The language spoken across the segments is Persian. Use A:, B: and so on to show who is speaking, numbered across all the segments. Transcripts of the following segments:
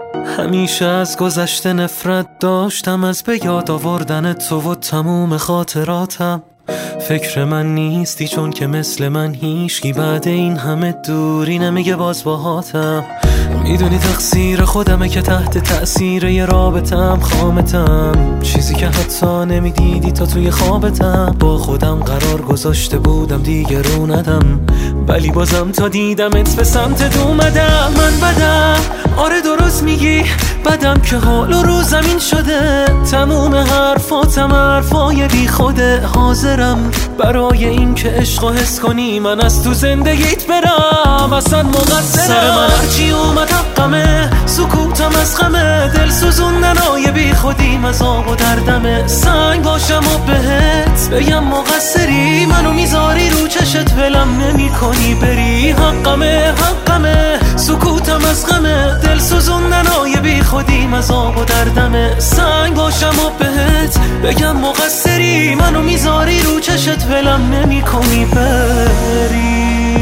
A: همیشه از گذشته نفرت داشتم، از به یاد آوردن تو و تموم خاطراتم. فکر من نیستی چون که مثل من هیچکی بعد این همه دوری نمیگه باز باهاتم. میدونی تقصیر خودمه که تحت تأثیر یه رابطم خامتم، چیزی که حتی نمیدیدی تا توی خوابتم. با خودم قرار گذاشته بودم دیگه رو ندم، ولی بازم تا دیدمت به سمتت اومدم. من بدم، آره درست میگی، بدم که حال و رو زمین شده. تموم حرفاتم حرفای بی خوده. حاضرم برای این که عشق و حس کنی من از تو زندگیت برم. اصلا مقصرم، سر من هرچی اومد حقمه. سکوتم از غمه، دل سوزوندنای بی خودیم از آب و دردمه. سنگ باشم و بهت بگم مقصری، منو میذاری رو چشت ولم نمی کنی بری. حقمه حقمه، سکوتم از غمه، دل سوزوندنای بی خودیم از آب و دردمه. سنگ باشم و بهت بگم مقصری، منو میذاری رو چشت ولم نمی کنی بری.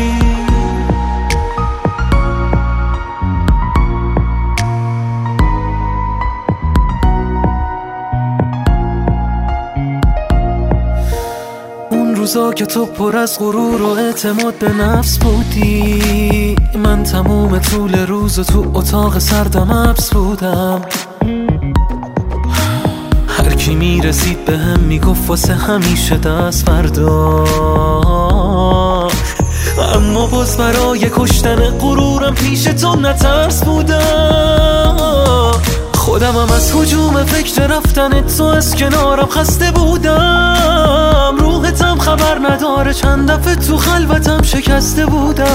A: روزا که تو پر از غرور و اعتماد به نفس بودی، من تموم طول روز تو اتاق سردم حبس بودم. هر کی میرسید به هم میگفت واسه همیشه دست بردار، اما باز برای کشتن غرورم پیش تو نترس بودم. خودمم از هجوم فکر رفتن تو از کنارم خسته بودم. روحتم خبر نداره چند دفعه تو خلوتم شکسته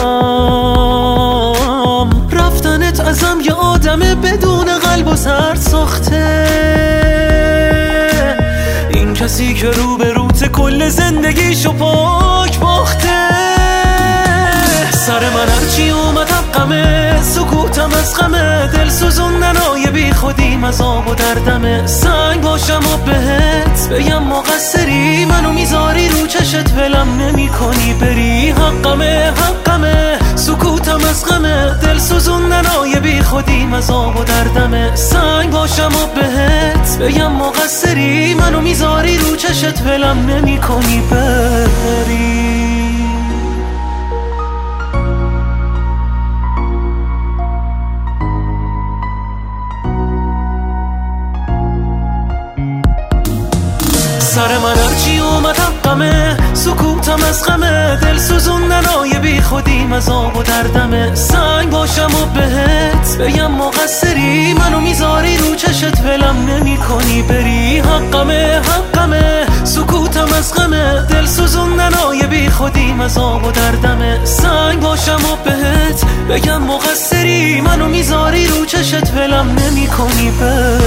A: بودم. رفتنت ازم یه آدم بدون قلب و سر ساخته، این کسی که رو به روت کل زندگیشو پاک باخته. سر من هرچی اومد حقمه، سکوتم از غمه، دل سوزوندنای بی خودیم از آب و دردمه. سنگ باشم و بهت بگم مقصری، منو میذاری رو چشت ولم نمی کنی بری. حقمه حقمه، سکوتم از غمه، دل سوزوندنای بی خودیم از آب و دردمه. سنگ باشم و بهت بگم مقصری، منو میذاری رو چشت ولم نمی کنی بری. سر من هرچی اومد حقمه، سکوتم از غمه، دل سوزوندنای بی خودیم از آب و دردمه. سنگ باشم و بهت بگم مقصری، منو میذاری رو چشت ولم نمی کنی بری. حقمه حقمه، سکوتم از غمه، دل سوزوندنای بی خودیم از آب و دردمه. سنگ باشم و بهت بگم مقصری، منو میذاری رو چشت ولم نمی کنی بری.